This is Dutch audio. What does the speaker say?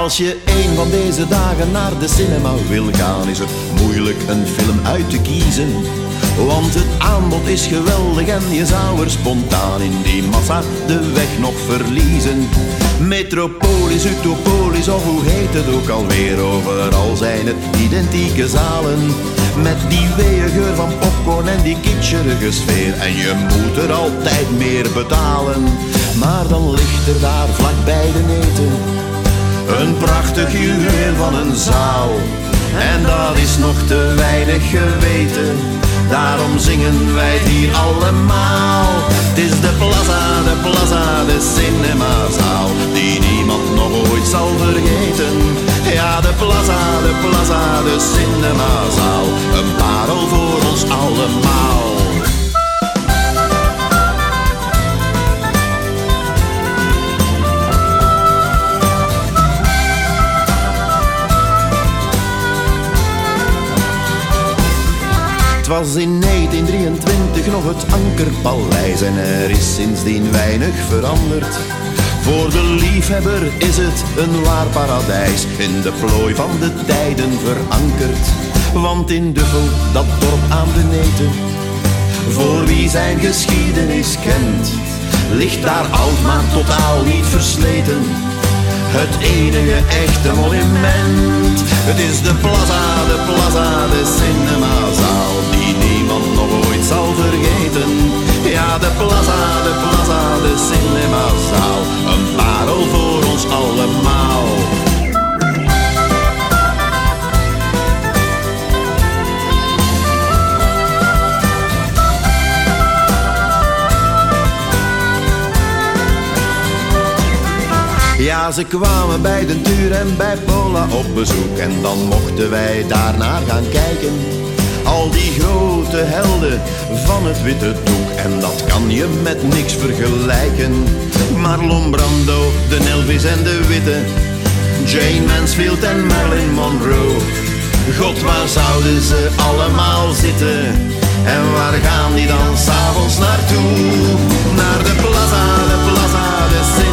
Als je een van deze dagen naar de cinema wil gaan, is het moeilijk een film uit te kiezen. Want het aanbod is geweldig en je zou er spontaan in die massa de weg nog verliezen. Metropolis, Utopolis of hoe heet het ook alweer, overal zijn het identieke zalen. Met die weeë geur van popcorn en die kitscherige sfeer. En je moet er altijd meer betalen. Maar dan ligt er daar vlakbij de neten een prachtig juweel van een zaal. En dat is nog te weinig geweten. Daarom zingen wij het hier allemaal. Het is de plaza, de cinemazaal, die niemand nog ooit zal vergeten. Ja, de plaza, de cinemazaal, een parel voor ons allemaal. Het was in 1923 nog het Ankerpaleis en er is sindsdien weinig veranderd. Voor de liefhebber is het een waar paradijs, in de plooi van de tijden verankerd. Want in Duffel, dat dorp aan de Neten, voor wie zijn geschiedenis kent, ligt daar oud maar totaal niet versleten het enige echte monument. Het is de plaza, de cinemazaal, die niemand nog ooit zal vergeten. Ja, de plaza, de cinemazaal, een parel voor ons allemaal. Ja, ze kwamen bij Den Tuur en bij Pola op bezoek en dan mochten wij daarnaar gaan kijken. Al die grote helden van het witte doek, en dat kan je met niks vergelijken. Marlon Brando, de Elvis en de Witte, Jane Mansfield en Marilyn Monroe. God, waar zouden ze allemaal zitten? En waar gaan die dan s'avonds naartoe? Naar de plaza, de